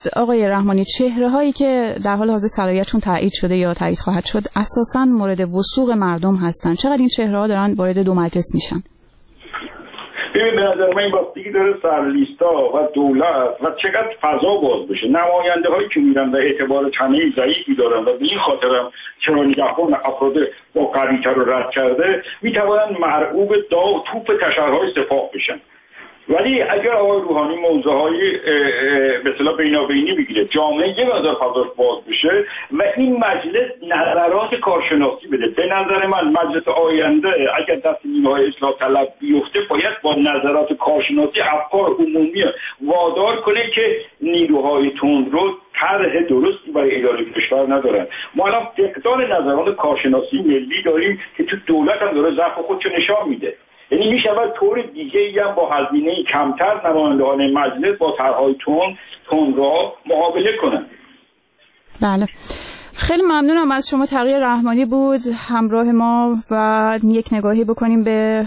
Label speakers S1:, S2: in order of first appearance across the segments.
S1: آقای رحمانی، چهره‌هایی که در حال حاضر صلاحیتشون تایید شده یا تایید خواهد شد اساساً مورد وثوق مردم هستن، چقدر این چهره‌ها دارن وارد دو مجلس میشن؟
S2: ببین به نظر من این بستگی داره سرلیستا و دولت و چقدر فضا باز بشه. نماینده هایی که میرن و اعتبار تنهی ضعیفی دارن و به این خاطر هم چرا نگهبان افراد با قوی‌تر رو رد کرده میتوانن مرعوب توپ تشرهای سپاه بشن. ولی اگر آقای روحانی موضوعهای به اصطلاح بینابینی بگیره، جامعه یه مقدار فضاش باز بشه و این مجلس نظرات کارشناسی بده، به نظر من مجلس آینده اگر دست نیروهای اصلاح طلب بیفته باید با نظرات کارشناسی افکار عمومی وادار کنه که نیروهای تندرو طرح درستی برای اداره کشور ندارن. ما الان فقدان نظرات کارشناسی ملی داریم که تو دولت هم داره ضعف خودشو نشان میده. یعنی میشود طور دیگه‌ای هم با هزینه کمتر نمایندگان مجلس با طرح‌های تندرو مقابله کنند.
S1: بله، خیلی ممنونم از شما. تقی رحمانی بود همراه ما و یک نگاهی بکنیم به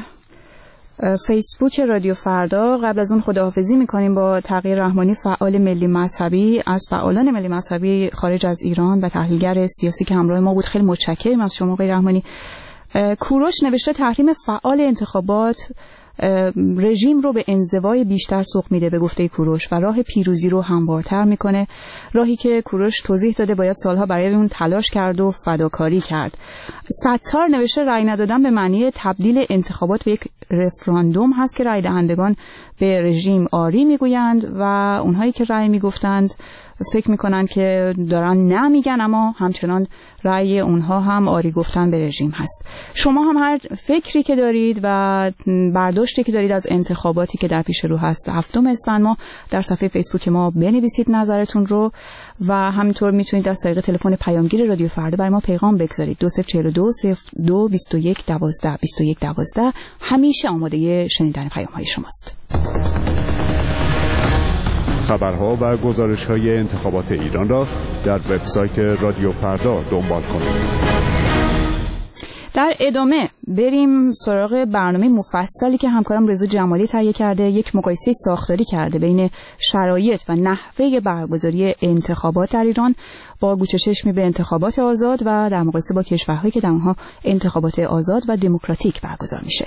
S1: فیسبوک رادیو فردا. قبل از اون خداحافظی میکنیم با تقی رحمانی، فعال ملی مذهبی، از فعالان ملی مذهبی خارج از ایران و تحلیلگر سیاسی که همراه ما بود. خیلی متشکرم از شما آقای رحمانی. کوروش نوشته تحریم فعال انتخابات رژیم رو به انزوای بیشتر سوق میده به گفته کوروش و راه پیروزی رو هموارتر میکنه، راهی که کوروش توضیح داده باید سالها برای اون تلاش کرد و فداکاری کرد. ستار نوشته رأی ندادن به معنی تبدیل انتخابات به یک رفراندوم هست که رأی دهندگان به رژیم آری میگویند و اونهایی که رأی میگفتند فکر میکنن که دارن نمیگن، اما همچنان رأی اونها هم آری گفتن به رژیم هست. شما هم هر فکری که دارید و برداشتی که دارید از انتخاباتی که در پیش رو هست 7 اسفند ماه در صفحه فیسبوک ما بنویسید نظرتون رو و همینطور میتونید از طریق تلفن پیامگیر رادیو فردا برای ما پیغام بگذارید 2042 02 21 12 21 12. همیشه آماده شنیدن پیام های شماست.
S3: خبرها و گزارش‌های انتخابات ایران را در وبسایت رادیو فردا دنبال کنید.
S1: در ادامه بریم سراغ برنامه مفصلی که همکارم رضا جمالی تهیه کرده. یک مقایسه ساختاری کرده بین شرایط و نحوه برگزاری انتخابات در ایران با گوشه چشمی به انتخابات آزاد و در مقایسه با کشورهایی که در اونها انتخابات آزاد و دموکراتیک برگزار میشه.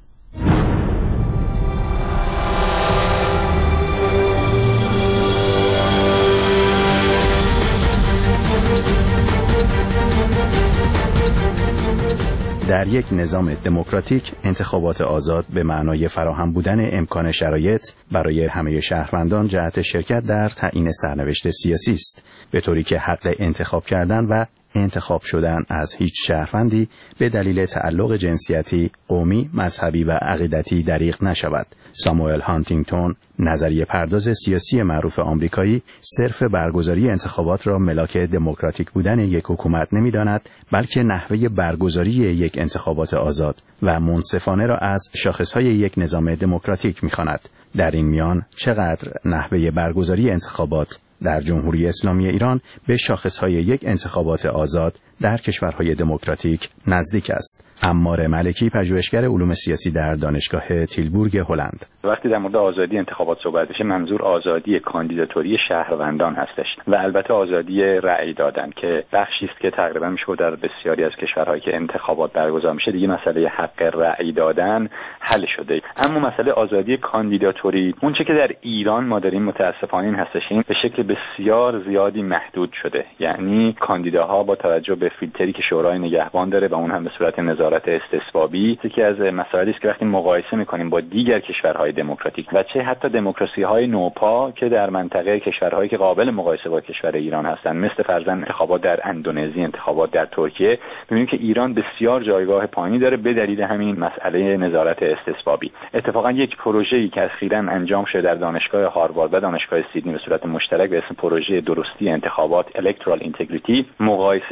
S4: در یک نظام دموکراتیک انتخابات آزاد به معنای فراهم بودن امکان شرایط برای همه شهروندان جهت شرکت در تعیین سرنوشت سیاسی است، به طوری که حق انتخاب کردن و انتخاب شدن از هیچ شهروندی به دلیل تعلق جنسیتی، قومی، مذهبی و عقیدتی دریغ نشود. ساموئل هانتینگتون، نظریه پرداز سیاسی معروف آمریکایی، صرف برگزاری انتخابات را ملاک دموکراتیک بودن یک حکومت نمی‌داند، بلکه نحوه برگزاری یک انتخابات آزاد و منصفانه را از شاخصهای یک نظام دموکراتیک می‌خواند. در این میان چقدر نحوه برگزاری انتخابات در جمهوری اسلامی ایران به شاخصهای یک انتخابات آزاد در کشورهای دموکراتیک نزدیک است. عمار ملکی، پژوهشگر علوم سیاسی در دانشگاه تیلبورگ هلند:
S5: وقتی در مورد آزادی انتخابات صحبت بشه منظور آزادی کاندیداتوری شهروندان هستش و البته آزادی رأی دادن که بخشی است که تقریبا میشه در بسیاری از کشورهایی که انتخابات برگزار میشه دیگه مسئله حق رأی دادن حل شده. اما مسئله آزادی کاندیداتوری اونچه که در ایران ما داریم متاسفانه این هستش، این به شکل بسیار زیادی محدود شده. یعنی کاندیداها با توجه به فیلتری که شورای نگهبان داره و اون هم به صورت نظارت استصوابی، یکی از مسائلی است که وقتی مقایسه می‌کنیم با دیگر کشورهای دموکراتیک و چه حتی دموکراسی‌های نوپا که در منطقه کشورهایی که قابل مقایسه با کشور ایران هستند، مثل فرضاً انتخابات در اندونزی، انتخابات در ترکیه، می‌بینیم که ایران بسیار جایگاه پایینی داره به دلیل همین مسئله نظارت استصوابی. اتفاقاً یک پروژه‌ای که اخیراً انجام شده در دانشگاه هاروارد و دانشگاه سیدنی به صورت مشترک به اسم پروژه درستی انتخابات الکترال اینتگریتی، مقایسه‌ای که کرده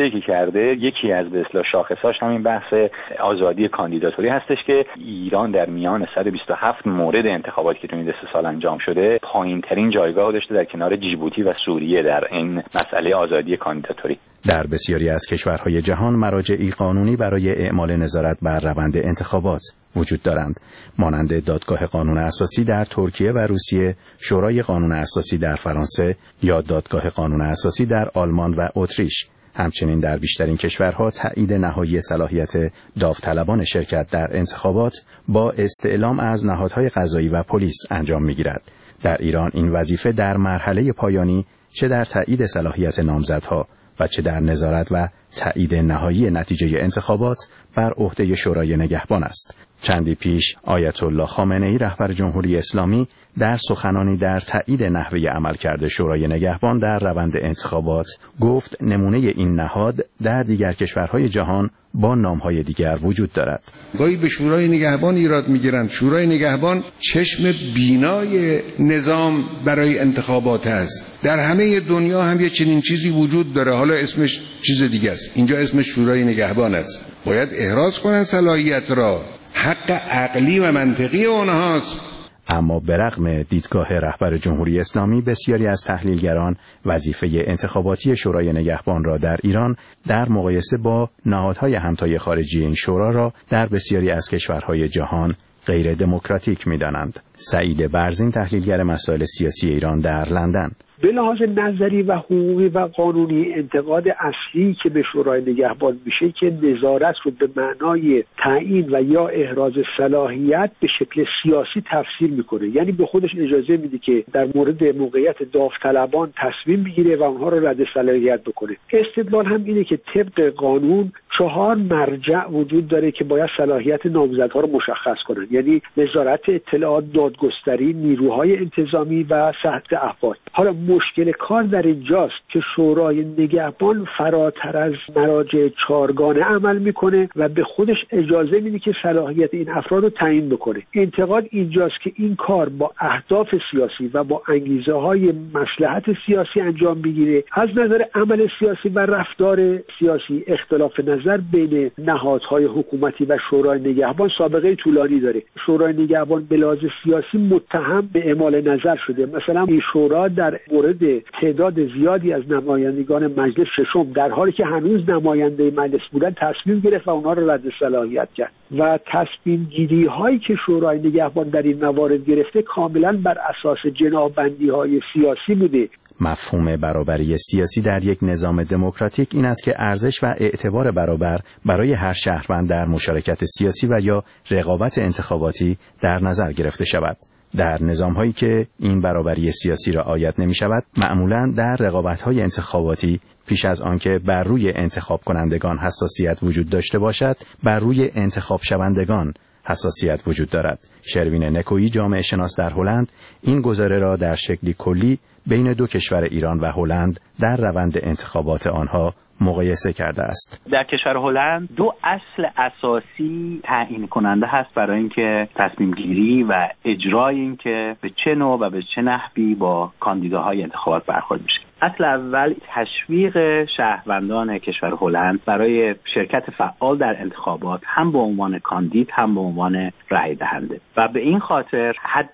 S5: کرده، یکی از به اصطلاح شاخصاش همین بحث آزادی کاندیداتوری هستش که ایران در میان 127 مورد انتخاباتی که تو این 3 سال انجام شده پایین‌ترین جایگاه داشته در کنار جیبوتی و سوریه در این مسئله آزادی کاندیداتوری.
S4: در بسیاری از کشورهای جهان مراجعی قانونی برای اعمال نظارت بر روند انتخابات وجود دارند، مانند دادگاه قانون اساسی در ترکیه و روسیه، شورای قانون اساسی در فرانسه یا دادگاه قانون اساسی در آلمان و اتریش. همچنین در بیشترین کشورها تایید نهایی صلاحیت داوطلبان شرکت در انتخابات با استعلام از نهادهای قضایی و پلیس انجام می‌گیرد. در ایران این وظیفه در مرحله پایانی چه در تایید صلاحیت نامزدها و چه در نظارت و تایید نهایی نتیجه انتخابات بر عهده شورای نگهبان است. چندی پیش آیت الله خامنه‌ای رهبر جمهوری اسلامی در سخنانی در تایید نحوه عملکرد شورای نگهبان در روند انتخابات گفت نمونه این نهاد در دیگر کشورهای جهان با نامهای دیگر وجود دارد.
S6: گاهی به شورای نگهبان ایراد میگیرند. شورای نگهبان چشم بینای نظام برای انتخابات است. در همه دنیا هم یه چنین چیزی وجود داره، حالا اسمش چیز دیگه است. اینجا اسمش شورای نگهبان است. باید احراز کنن صلاحیت را، حق عقلی و منطقی اونهاست.
S4: اما برغم دیدگاه رهبر جمهوری اسلامی، بسیاری از تحلیلگران وظیفه انتخاباتی شورای نگهبان را در ایران در مقایسه با نهادهای همتای خارجی این شورا را در بسیاری از کشورهای جهان غیر دموکراتیک می‌دانند. سعید برزین، تحلیلگر مسائل سیاسی ایران در لندن:
S7: به لحاظ نظری و حقوقی و قانونی انتقاد اصلی که به شورای نگهبان میشه که نظارت رو به معنای تعیین و یا احراز صلاحیت به شکل سیاسی تفسیر میکنه، یعنی به خودش اجازه میده که در مورد موقعیت داوطلبان تصمیم بگیره و اونها رو رد صلاحیت بکنه. استدلال هم اینه که طبق قانون 4 مرجع وجود داره که باید صلاحیت نامزدها رو مشخص کنن، یعنی وزارت اطلاعات، دادگستری، نیروهای انتظامی و صحت احوال. حالا مشکل کار در اینجاست که شورای نگهبان فراتر از مراجع 4گانه عمل میکنه و به خودش اجازه میده که صلاحیت این افراد رو تعیین بکنه. انتقاد اینجاست که این کار با اهداف سیاسی و با انگیزه های مصلحت سیاسی انجام بگیره. از نظر عمل سیاسی و رفتار سیاسی اختلاف نظر بین نهادهای حکومتی و شورای نگهبان سابقه طولانی داره. شورای نگهبان به لحاظ سیاسی متهم به اعمال نظر شده. مثلا این شورا در مورد تعداد زیادی از نمایندگان مجلس ششم در حالی که هنوز نماینده مجلس بودن تصمیم گرفت و اونا رو رد صلاحیت کرد و تصمیم گیری هایی که شورای نگهبان در این موارد گرفته کاملا بر اساس جنابندی های سیاسی بوده.
S4: مفهوم برابری سیاسی در یک نظام دموکراتیک این است که ارزش و اعتبار برابر برای هر شهروند در مشارکت سیاسی و یا رقابت انتخاباتی در نظر گرفته شود. در نظام‌هایی که این برابری سیاسی رعایت نمی‌شود، معمولاً در رقابت‌های انتخاباتی پیش از آنکه بر روی انتخاب کنندگان حساسیت وجود داشته باشد، بر روی انتخاب شوندگان حساسیت وجود دارد. شروین نکویی، جامعه شناس در هلند، این گزاره را در شکلی کلی بین 2 کشور ایران و هلند در روند انتخابات آنها مقایسه کرده است.
S5: در کشور هلند 2 اصل اساسی تعیین کننده هست برای اینکه تصمیم گیری و اجرای اینکه به چه نوع و به چه نحوی با کاندیداهای انتخابات برخورد میشه. اصل اول تشویق شهروندان کشور هلند برای شرکت فعال در انتخابات، هم به عنوان کاندید هم به عنوان رأی دهنده، و به این خاطر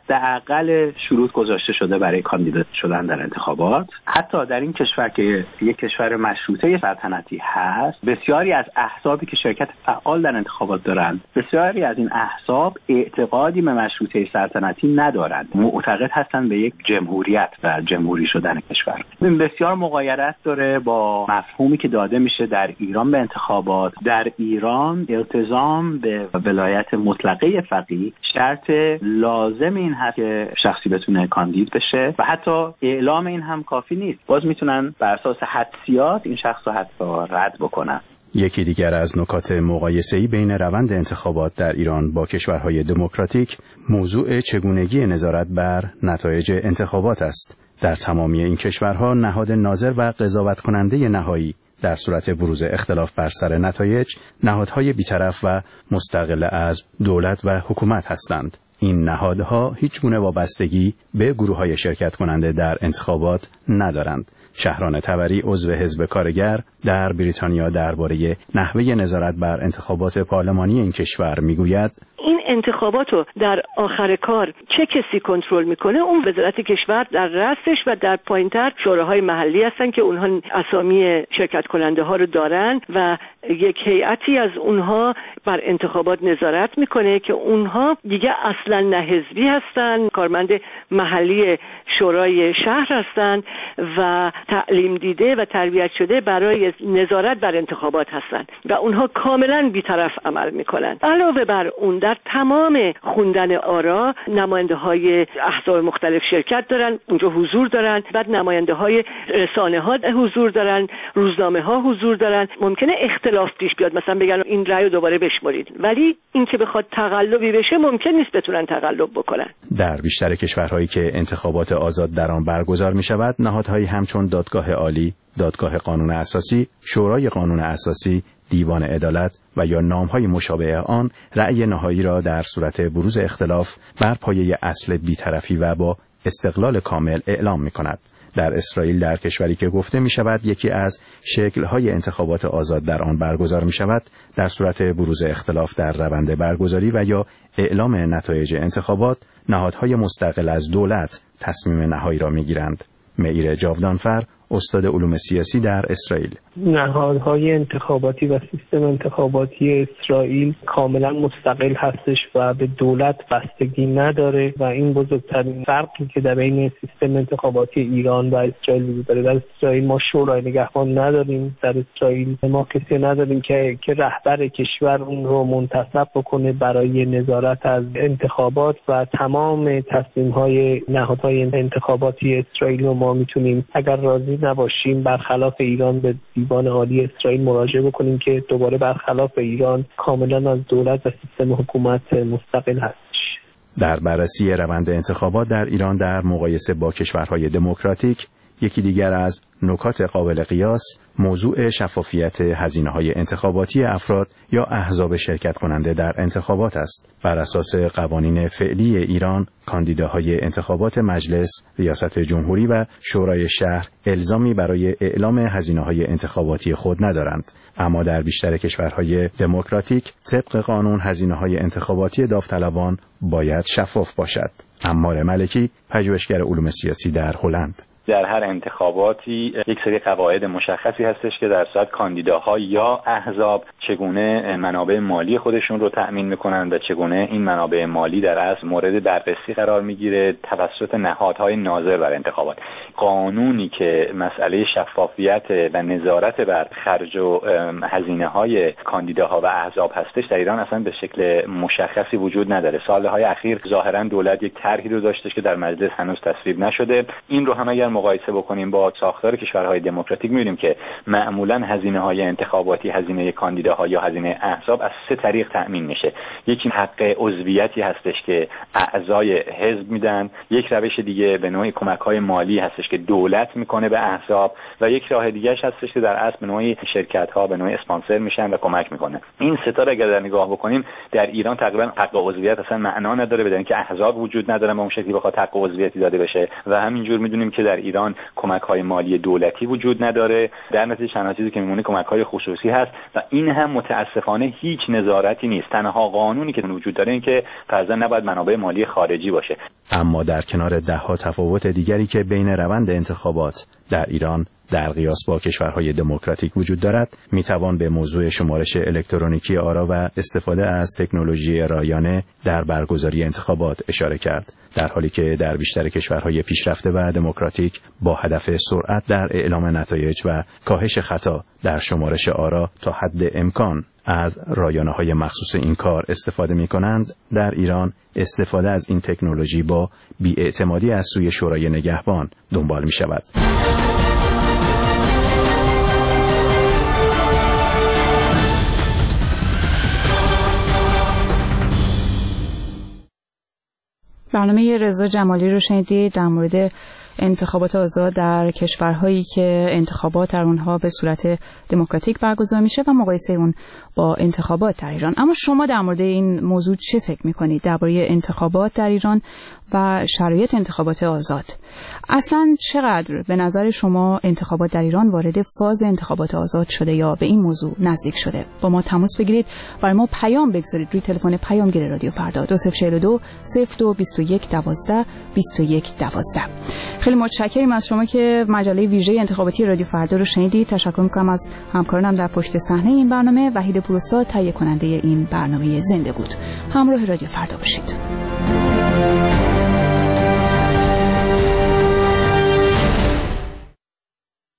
S5: حداقل شروط گذاشته شده برای کاندید شدن در انتخابات. حتی در این کشور که یک کشور مشروطه سلطنتی هست، بسیاری از احزابی که شرکت فعال در انتخابات دارند، بسیاری از این احزاب اعتقادی به مشروطه سلطنتی ندارند، معتقد هستند به یک جمهوریت و جمهوری شدن کشور. بسیار مغایرت داره با مفهومی که داده میشه در ایران به انتخابات. در ایران التزام به ولایت مطلقه فقیه شرط لازم این هست که شخصی بتونه کاندید بشه و حتی اعلام این هم کافی نیست، باز میتونن بر اساس حدسیات این شخص رو حتی رد بکنن.
S4: یکی دیگر از نکات مقایسه‌ای بین روند انتخابات در ایران با کشورهای دموکراتیک موضوع چگونگی نظارت بر نتایج انتخابات است. در تمامی این کشورها نهاد ناظر و قضاوت کننده نهایی در صورت بروز اختلاف بر سر نتایج نهادهای بی‌طرف و مستقل از دولت و حکومت هستند. این نهادها هیچ گونه وابستگی به گروه‌های شرکت کننده در انتخابات ندارند. شهران طبری عضو حزب کارگر در بریتانیا درباره نحوه نظارت بر انتخابات پارلمانی این کشور میگوید:
S8: این انتخابات رو در آخر کار چه کسی کنترل میکنه؟ اون وزارت کشور در رأسش و در پایینتر شوراهای محلی هستن که اونها اسامی شرکت کننده ها رو دارن و یک هیئتی از اونها بر انتخابات نظارت میکنه که اونها دیگه اصلا نه حزبی هستن، کارمند محلی شورای شهر هستن و تعلیم دیده و تربیت شده برای نظارت بر انتخابات هستن و اونها کاملا بی‌طرف عمل میکنن. علاوه بر اون در تمام خوندن آرا نماینده های احزاب مختلف شرکت دارن، اونجا حضور دارن، بعد نماینده های رسانه ها حضور دارن، روزنامه ها حضور دارن. ممکنه اختلاف پیش بیاد، مثلا بگن این رأی رو دوباره بشمارید، ولی این که بخواد تقلبی بشه ممکن نیست بتونن تقلب بکنن.
S4: در بیشتر کشورهایی که انتخابات آزاد در آن برگزار می شود، نهادهایی همچون دادگاه عالی، دادگاه قانون اساسی، شورای قانون اساسی، دیوان عدالت و یا نام‌های مشابه آن رأی نهایی را در صورت بروز اختلاف بر پایه اصل بی‌طرفی و با استقلال کامل اعلام می‌کند. در اسرائیل، در کشوری که گفته می‌شود یکی از شکل‌های انتخابات آزاد در آن برگزار می‌شود، در صورت بروز اختلاف در روند برگزاری و یا اعلام نتایج انتخابات، نهادهای مستقل از دولت تصمیم نهایی را می‌گیرند. معیر جاودانفر، استاد علوم سیاسی در اسرائیل:
S9: نهادهای انتخاباتی و سیستم انتخاباتی اسرائیل کاملا مستقل هستش و به دولت بستگی نداره و این بزرگترین فرقی که در بین سیستم انتخاباتی ایران و اسرائیل وجود داره. در اسرائیل ما شورای نگهبان نداریم، در اسرائیل ما کسی نداریم که رهبر کشور اون رو منتصب بکنه برای نظارت از انتخابات و تمام تصمیم‌های نهادهای انتخاباتی اسرائیل رو ما میتونیم اگر راضی نباشیم برخلاف ایران به دیوان عالی اسرائیل مراجعه بکنیم که دوباره برخلاف ایران کاملا از دولت و سیستم حکومت مستقل هستش.
S4: در بررسی روند انتخابات در ایران در مقایسه با کشورهای دموکراتیک، یکی دیگر از نکات قابل قیاس موضوع شفافیت هزینه‌های انتخاباتی افراد یا احزاب شرکت کننده در انتخابات است. بر اساس قوانین فعلی ایران، کاندیداهای انتخابات مجلس، ریاست جمهوری و شورای شهر الزامی برای اعلام هزینه‌های انتخاباتی خود ندارند، اما در بیشتر کشورهای دموکراتیک طبق قانون هزینه‌های انتخاباتی داوطلبان باید شفاف باشد. عمار ملکی، پژوهشگر علوم سیاسی در هلند:
S5: در هر انتخاباتی یک سری قواعد مشخصی هستش که در صورت کاندیداها یا احزاب چگونه منابع مالی خودشون رو تأمین میکنن و چگونه این منابع مالی در اصل مورد بررسی قرار میگیره توسط نهادهای ناظر بر انتخابات. قانونی که مسئله شفافیت و نظارت بر خرج و هزینه های کاندیداها و احزاب هستش در ایران اصلا به شکل مشخصی وجود نداره. سالهای اخیر ظاهرا دولت یک طرحی رو داشتش که در مجلس هنوز تصویب نشده. این رو هم اگر مقایسه بکنیم با ساختار کشورهای دموکراتیک می‌بینیم که معمولاً هزینه‌های انتخاباتی، هزینه کاندیداها یا هزینه احزاب از سه طریق تأمین میشه. یکی حق عضویتی هستش که اعضای حزب میدن، یک روش دیگه به نوعی کمک‌های مالی هستش که دولت میکنه به احزاب و یک راه دیگه‌اش هستش که در اصل به نوعی شرکت‌ها به نوعی اسپانسر میشن و کمک میکنه. این سه تا رو اگر نگاه بکنیم در ایران تقریباً حق عضویت اصلا معنا نداره، بدون اینکه احزاب وجود ندارن به اون شکلی بخواد حق عضویتی داده بشه و همینجور میدونیم که در ایران کمک‌های مالی دولتی وجود نداره. در نتیجه چند چیزی که میمونه کمک‌های خصوصی هست و این هم متاسفانه هیچ نظارتی نیست. تنها قانونی که وجود داره این که فرضاً نباید منابع مالی خارجی باشه.
S4: اما در کنار ده‌ها تفاوت دیگری که بین روند انتخابات در ایران در قیاس با کشورهای دموکراتیک وجود دارد، میتوان به موضوع شمارش الکترونیکی آرا و استفاده از تکنولوژی رایانه در برگزاری انتخابات اشاره کرد، در حالی که در بیشتر کشورهای پیشرفته و دموکراتیک با هدف سرعت در اعلام نتایج و کاهش خطا در شمارش آرا تا حد امکان از رایانه‌های مخصوص این کار استفاده می‌کنند. در ایران استفاده از این تکنولوژی با بی‌اعتمادی از سوی شورای نگهبان دنبال می‌شود.
S1: برنامه رضا جمالی رو شنیدید در مورد انتخابات آزاد در کشورهایی که انتخابات در اونها به صورت دموکراتیک برگزار میشه و مقایسه اون با انتخابات در ایران. اما شما در مورد این موضوع چه فکر میکنید درباره انتخابات در ایران و شرایط انتخابات آزاد. اصلا چقدر به نظر شما انتخابات در ایران وارد فاز انتخابات آزاد شده یا به این موضوع نزدیک شده؟ با ما تماس بگیرید، برای ما پیام بگذارید روی تلفن پیامگیر رادیو فردا 2042 02 21 12 21 12. خیلی متشکرم از شما که مجله ویژه انتخاباتی رادیو فردا رو شنیدید. تشکر می‌کنم از همکارانم در پشت صحنه این برنامه. وحید پوراستاد تهیه کننده این برنامه زنده بود. همراه رادیو فردا باشید.